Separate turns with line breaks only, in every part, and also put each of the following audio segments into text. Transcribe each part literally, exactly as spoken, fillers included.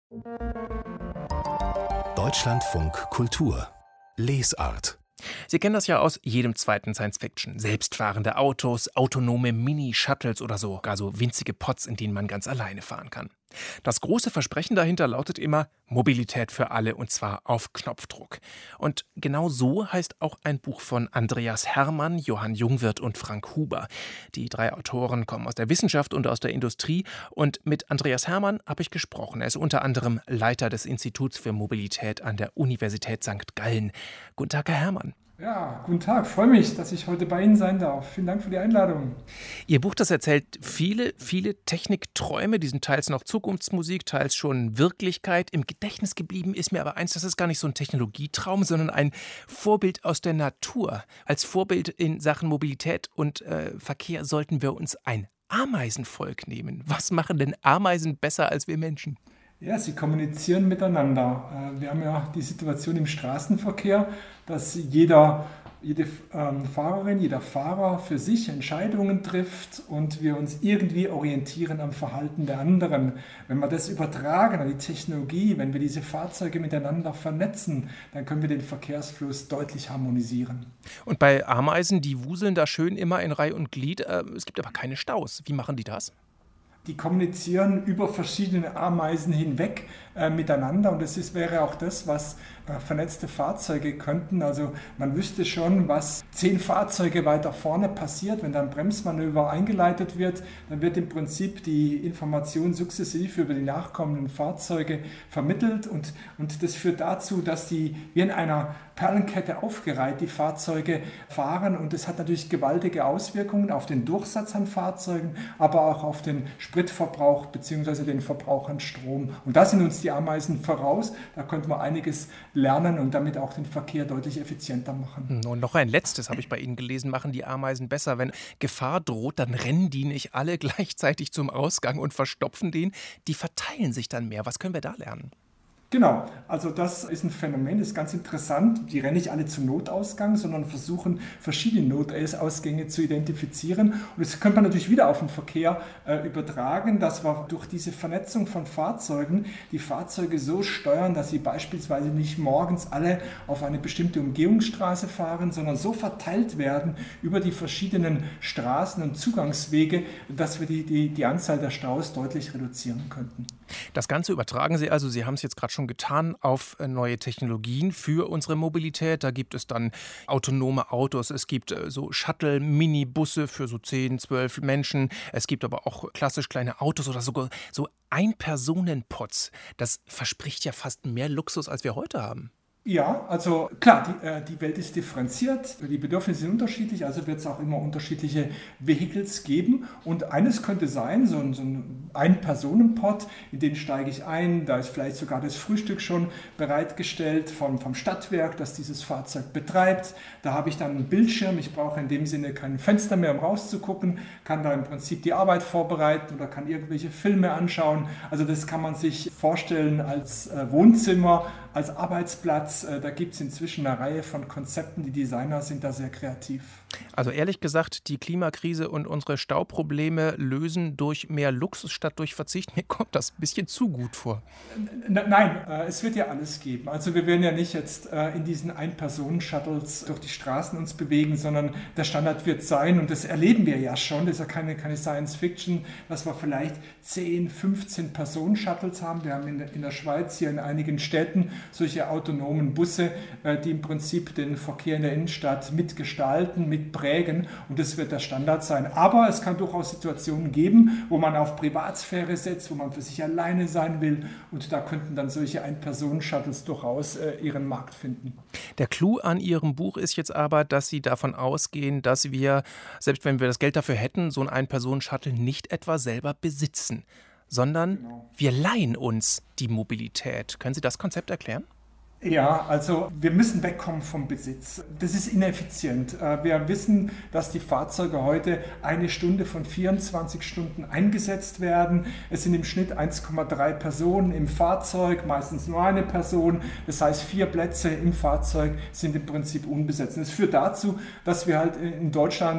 Deutschlandfunk Kultur Lesart.
Sie kennen das ja aus jedem zweiten Science-Fiction. Selbstfahrende Autos, autonome Mini-Shuttles oder sogar so winzige Pods, in denen man ganz alleine fahren kann. Das große Versprechen dahinter lautet immer Mobilität für alle und zwar auf Knopfdruck. Und genau so heißt auch ein Buch von Andreas Hermann, Johann Jungwirth und Frank Huber. Die drei Autoren kommen aus der Wissenschaft und aus der Industrie und mit Andreas Hermann habe ich gesprochen. Er ist unter anderem Leiter des Instituts für Mobilität an der Universität Sankt Gallen. Guten Tag, Herr Hermann.
Ja, guten Tag. Freue mich, dass ich heute bei Ihnen sein darf. Vielen Dank für die Einladung.
Ihr Buch, das erzählt viele, viele Technikträume. Die sind teils noch Zukunftsmusik, teils schon Wirklichkeit. Im Gedächtnis geblieben ist mir aber eins, das ist gar nicht so ein Technologietraum, sondern ein Vorbild aus der Natur. Als Vorbild in Sachen Mobilität und äh, Verkehr sollten wir uns ein Ameisenvolk nehmen. Was machen denn Ameisen besser als wir Menschen?
Ja, sie kommunizieren miteinander. Wir haben ja die Situation im Straßenverkehr, dass jeder, jede ähm, Fahrerin, jeder Fahrer für sich Entscheidungen trifft und wir uns irgendwie orientieren am Verhalten der anderen. Wenn wir das übertragen an die Technologie, wenn wir diese Fahrzeuge miteinander vernetzen, dann können wir den Verkehrsfluss deutlich harmonisieren.
Und bei Ameisen, die wuseln da schön immer in Reih und Glied. Äh, es gibt aber keine Staus. Wie machen die das?
Die kommunizieren über verschiedene Ameisen hinweg äh, miteinander und das ist, wäre auch das, was äh, vernetzte Fahrzeuge könnten. Also man wüsste schon, was zehn Fahrzeuge weiter vorne passiert. Wenn dann Bremsmanöver eingeleitet wird, dann wird im Prinzip die Information sukzessiv über die nachkommenden Fahrzeuge vermittelt und, und das führt dazu, dass die wie in einer Perlenkette aufgereiht die Fahrzeuge fahren und das hat natürlich gewaltige Auswirkungen auf den Durchsatz an Fahrzeugen, aber auch auf den Spritverbrauch bzw. den Verbrauch an Strom. Und da sind uns die Ameisen voraus, da könnte man einiges lernen und damit auch den Verkehr deutlich effizienter machen.
Und noch ein letztes habe ich bei Ihnen gelesen, machen die Ameisen besser. Wenn Gefahr droht, dann rennen die nicht alle gleichzeitig zum Ausgang und verstopfen den, die verteilen sich dann mehr. Was können wir da lernen?
Genau, also das ist ein Phänomen, das ist ganz interessant. Die rennen nicht alle zum Notausgang, sondern versuchen verschiedene Notausgänge zu identifizieren. Und das könnte man natürlich wieder auf den Verkehr äh, übertragen, dass wir durch diese Vernetzung von Fahrzeugen die Fahrzeuge so steuern, dass sie beispielsweise nicht morgens alle auf eine bestimmte Umgehungsstraße fahren, sondern so verteilt werden über die verschiedenen Straßen und Zugangswege, dass wir die, die, die Anzahl der Staus deutlich reduzieren könnten.
Das Ganze übertragen Sie also, Sie haben es jetzt gerade schon getan, auf neue Technologien für unsere Mobilität. Da gibt es dann autonome Autos, es gibt so Shuttle-Mini-Busse für so zehn, zwölf Menschen. Es gibt aber auch klassisch kleine Autos oder sogar so Ein-Personen-Pods. Das verspricht ja fast mehr Luxus, als wir heute haben.
Ja, also klar, die, äh, die Welt ist differenziert, die Bedürfnisse sind unterschiedlich, also wird es auch immer unterschiedliche Vehicles geben. Und eines könnte sein, so ein, so ein Ein-Personen-Pod, in den steige ich ein, da ist vielleicht sogar das Frühstück schon bereitgestellt vom, vom Stadtwerk, das dieses Fahrzeug betreibt. Da habe ich dann einen Bildschirm, ich brauche in dem Sinne kein Fenster mehr, um rauszugucken, kann da im Prinzip die Arbeit vorbereiten oder kann irgendwelche Filme anschauen. Also das kann man sich vorstellen als äh, Wohnzimmer, als Arbeitsplatz. Da gibt es inzwischen eine Reihe von Konzepten. Die Designer sind da sehr kreativ.
Also ehrlich gesagt, die Klimakrise und unsere Stauprobleme lösen durch mehr Luxus statt durch Verzicht. Mir kommt das ein bisschen zu gut vor.
Nein, es wird ja alles geben. Also wir werden ja nicht jetzt in diesen Ein-Personen-Shuttles durch die Straßen uns bewegen, sondern der Standard wird sein, und das erleben wir ja schon, das ist ja keine, keine Science-Fiction, dass wir vielleicht zehn, fünfzehn Personen-Shuttles haben. Wir haben in der, in der Schweiz hier in einigen Städten solche autonomen Busse, die im Prinzip den Verkehr in der Innenstadt mitgestalten, mitprägen, und das wird der Standard sein. Aber es kann durchaus Situationen geben, wo man auf Privatsphäre setzt, wo man für sich alleine sein will, und da könnten dann solche Ein-Personen-Shuttles durchaus äh, ihren Markt finden.
Der Clou an Ihrem Buch ist jetzt aber, dass Sie davon ausgehen, dass wir, selbst wenn wir das Geld dafür hätten, so ein Ein-Personen-Shuttle nicht etwa selber besitzen, sondern genau. Wir leihen uns die Mobilität. Können Sie das Konzept erklären?
Ja, also wir müssen wegkommen vom Besitz. Das ist ineffizient. Wir wissen, dass die Fahrzeuge heute eine Stunde von vierundzwanzig Stunden eingesetzt werden. Es sind im Schnitt eins Komma drei Personen im Fahrzeug, meistens nur eine Person. Das heißt, vier Plätze im Fahrzeug sind im Prinzip unbesetzt. Das führt dazu, dass wir halt in Deutschland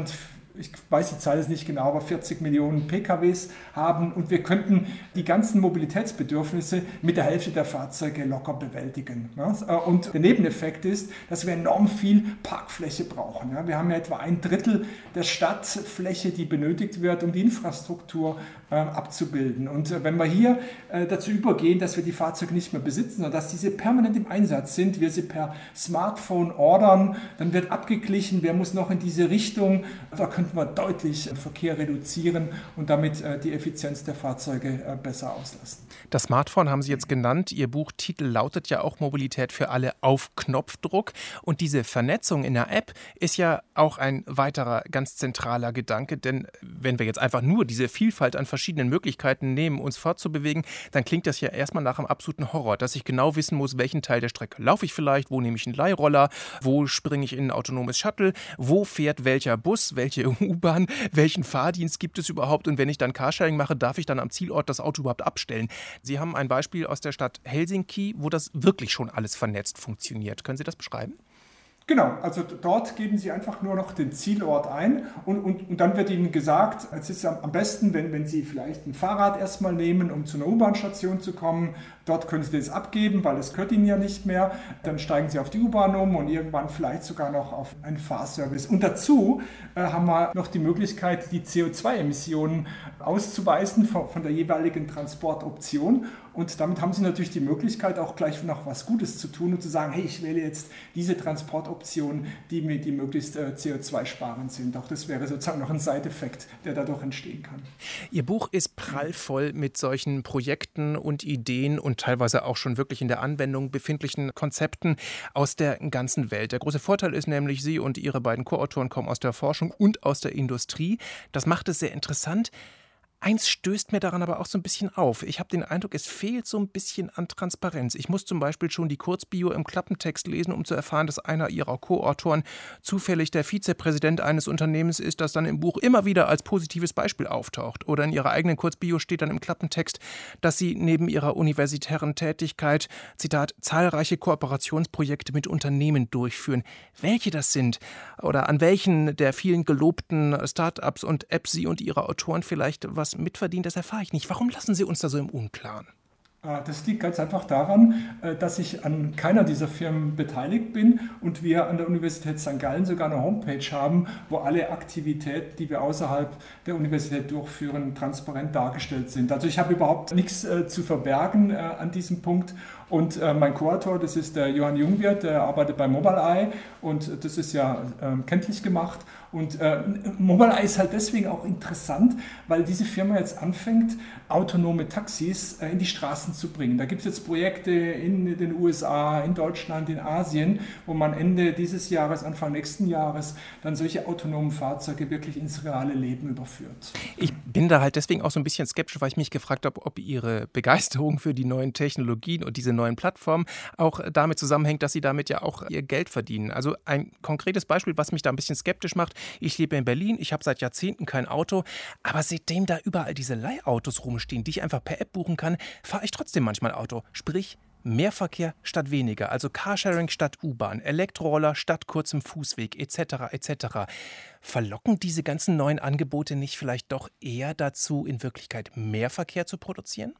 ich weiß die Zahl ist nicht genau, aber vierzig Millionen P K Ws haben und wir könnten die ganzen Mobilitätsbedürfnisse mit der Hälfte der Fahrzeuge locker bewältigen. Und der Nebeneffekt ist, dass wir enorm viel Parkfläche brauchen. Wir haben ja etwa ein Drittel der Stadtfläche, die benötigt wird, um die Infrastruktur abzubilden. Und wenn wir hier dazu übergehen, dass wir die Fahrzeuge nicht mehr besitzen, sondern dass diese permanent im Einsatz sind, wir sie per Smartphone ordern, dann wird abgeglichen, wer muss noch in diese Richtung. Da könnten wir deutlich Verkehr reduzieren und damit die Effizienz der Fahrzeuge besser auslasten.
Das Smartphone haben Sie jetzt genannt. Ihr Buchtitel lautet ja auch Mobilität für alle auf Knopfdruck. Und diese Vernetzung in der App ist ja auch ein weiterer ganz zentraler Gedanke. Denn wenn wir jetzt einfach nur diese Vielfalt an verschiedenen Möglichkeiten nehmen, uns fortzubewegen, dann klingt das ja erstmal nach einem absoluten Horror, dass ich genau wissen muss, welchen Teil der Strecke laufe ich vielleicht, wo nehme ich einen Leihroller, wo springe ich in ein autonomes Shuttle, wo fährt welcher Bus, welche U-Bahn, welchen Fahrdienst gibt es überhaupt und wenn ich dann Carsharing mache, darf ich dann am Zielort das Auto überhaupt abstellen. Sie haben ein Beispiel aus der Stadt Helsinki, wo das wirklich schon alles vernetzt funktioniert. Können Sie das beschreiben?
Genau, also dort geben Sie einfach nur noch den Zielort ein und, und, und dann wird Ihnen gesagt, es ist am besten, wenn, wenn Sie vielleicht ein Fahrrad erstmal nehmen, um zu einer U-Bahn-Station zu kommen. Dort können Sie das abgeben, weil es gehört Ihnen ja nicht mehr. Dann steigen Sie auf die U-Bahn um und irgendwann vielleicht sogar noch auf einen Fahrservice. Und dazu äh, haben wir noch die Möglichkeit, die C O zwei Emissionen auszuweisen von, von der jeweiligen Transportoption. Und damit haben Sie natürlich die Möglichkeit, auch gleich noch was Gutes zu tun und zu sagen, hey, ich wähle jetzt diese Transportoptionen, die mir die möglichst äh, C O zwei sparend sind. Auch das wäre sozusagen noch ein Side-Effekt, der dadurch entstehen kann.
Ihr Buch ist prallvoll mit solchen Projekten und Ideen und teilweise auch schon wirklich in der Anwendung befindlichen Konzepten aus der ganzen Welt. Der große Vorteil ist nämlich, Sie und Ihre beiden Co-Autoren kommen aus der Forschung und aus der Industrie. Das macht es sehr interessant. Eins stößt mir daran aber auch so ein bisschen auf. Ich habe den Eindruck, es fehlt so ein bisschen an Transparenz. Ich muss zum Beispiel schon die Kurzbio im Klappentext lesen, um zu erfahren, dass einer ihrer Co-Autoren zufällig der Vizepräsident eines Unternehmens ist, das dann im Buch immer wieder als positives Beispiel auftaucht. Oder in ihrer eigenen Kurzbio steht dann im Klappentext, dass sie neben ihrer universitären Tätigkeit, Zitat, zahlreiche Kooperationsprojekte mit Unternehmen durchführen. Welche das sind oder an welchen der vielen gelobten Start-ups und Apps Sie und Ihre Autoren vielleicht was mitverdienen, das erfahre ich nicht. Warum lassen Sie uns da so im Unklaren?
Das liegt ganz einfach daran, dass ich an keiner dieser Firmen beteiligt bin und wir an der Universität Sankt Gallen sogar eine Homepage haben, wo alle Aktivitäten, die wir außerhalb der Universität durchführen, transparent dargestellt sind. Also ich habe überhaupt nichts zu verbergen an diesem Punkt. Und mein Co-Autor, das ist der Johann Jungwirth, der arbeitet bei Mobileye und das ist ja kenntlich gemacht. Und äh, Mobileye ist halt deswegen auch interessant, weil diese Firma jetzt anfängt, autonome Taxis äh, in die Straßen zu bringen. Da gibt es jetzt Projekte in den U S A, in Deutschland, in Asien, wo man Ende dieses Jahres, Anfang nächsten Jahres dann solche autonomen Fahrzeuge wirklich ins reale Leben überführt.
Ich bin da halt deswegen auch so ein bisschen skeptisch, weil ich mich gefragt habe, ob Ihre Begeisterung für die neuen Technologien und diese neuen Plattformen auch damit zusammenhängt, dass Sie damit ja auch Ihr Geld verdienen. Also ein konkretes Beispiel, was mich da ein bisschen skeptisch macht. Ich lebe in Berlin, ich habe seit Jahrzehnten kein Auto, aber seitdem da überall diese Leihautos rumstehen, die ich einfach per App buchen kann, fahre ich trotzdem manchmal Auto. Sprich, mehr Verkehr statt weniger, also Carsharing statt U-Bahn, Elektroroller statt kurzem Fußweg et cetera et cetera. Verlocken diese ganzen neuen Angebote nicht vielleicht doch eher dazu, in Wirklichkeit mehr Verkehr zu produzieren?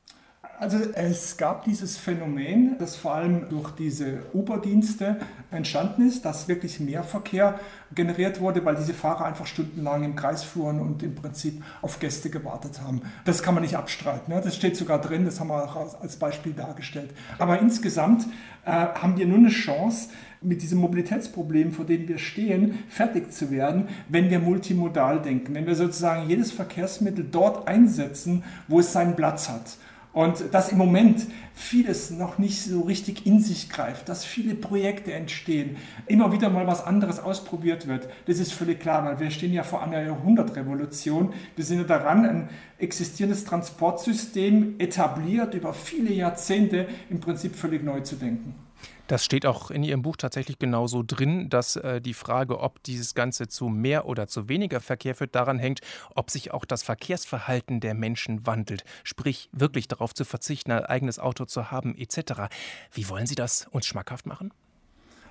Also es gab dieses Phänomen, das vor allem durch diese Uber-Dienste entstanden ist, dass wirklich mehr Verkehr generiert wurde, weil diese Fahrer einfach stundenlang im Kreis fuhren und im Prinzip auf Gäste gewartet haben. Das kann man nicht abstreiten. Das steht sogar drin, das haben wir auch als Beispiel dargestellt. Aber insgesamt äh, haben wir nur eine Chance, mit diesem Mobilitätsproblem, vor dem wir stehen, fertig zu werden, wenn wir multimodal denken, wenn wir sozusagen jedes Verkehrsmittel dort einsetzen, wo es seinen Platz hat. Und dass im Moment vieles noch nicht so richtig in sich greift, dass viele Projekte entstehen, immer wieder mal was anderes ausprobiert wird, das ist völlig klar, weil wir stehen ja vor einer Jahrhundertrevolution. Wir sind ja daran, ein existierendes Transportsystem etabliert, über viele Jahrzehnte im Prinzip völlig neu zu denken.
Das steht auch in Ihrem Buch tatsächlich genauso drin, dass äh, die Frage, ob dieses Ganze zu mehr oder zu weniger Verkehr führt, daran hängt, ob sich auch das Verkehrsverhalten der Menschen wandelt. Sprich, wirklich darauf zu verzichten, ein eigenes Auto zu haben et cetera. Wie wollen Sie das uns schmackhaft machen?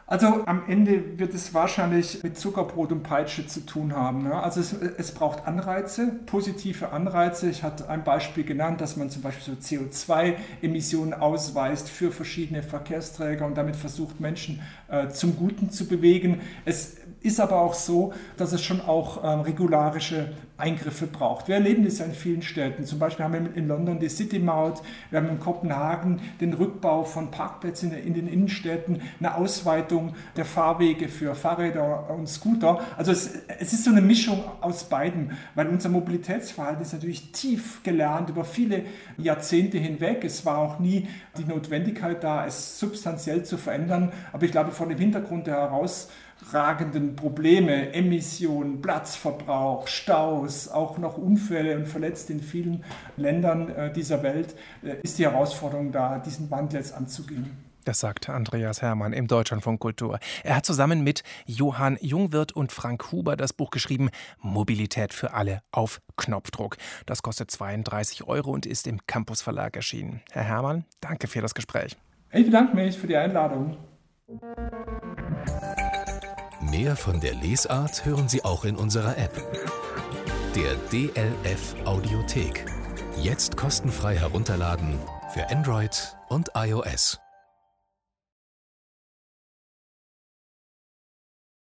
Also am Ende wird es wahrscheinlich mit Zuckerbrot und Peitsche zu tun haben. Ne? Also es, es braucht Anreize, positive Anreize. Ich hatte ein Beispiel genannt, dass man zum Beispiel so C O zwei Emissionen ausweist für verschiedene Verkehrsträger und damit versucht, Menschen äh, zum Guten zu bewegen. Es ist aber auch so, dass es schon auch ähm, regularische Eingriffe braucht. Wir erleben das ja in vielen Städten. Zum Beispiel haben wir in London die City-Maut, wir haben in Kopenhagen den Rückbau von Parkplätzen in den Innenstädten, eine Ausweitung der Fahrwege für Fahrräder und Scooter. Also es, es ist so eine Mischung aus beiden, weil unser Mobilitätsverhalten ist natürlich tief gelernt über viele Jahrzehnte hinweg. Es war auch nie die Notwendigkeit da, es substanziell zu verändern. Aber ich glaube, vor dem Hintergrund der herausragenden Probleme, Emissionen, Platzverbrauch, Staus, auch noch Unfälle und Verletzte in vielen Ländern dieser Welt, ist die Herausforderung da, diesen Wandel jetzt anzugehen.
Das sagt Andreas Hermann im Deutschlandfunk Kultur. Er hat zusammen mit Johann Jungwirth und Frank Huber das Buch geschrieben Mobilität für alle auf Knopfdruck. Das kostet zweiunddreißig Euro und ist im Campus Verlag erschienen. Herr Hermann, danke für das Gespräch.
Ich bedanke mich für die Einladung.
Mehr von der Lesart hören Sie auch in unserer App. Der D L F Audiothek. Jetzt kostenfrei herunterladen für Android und iOS.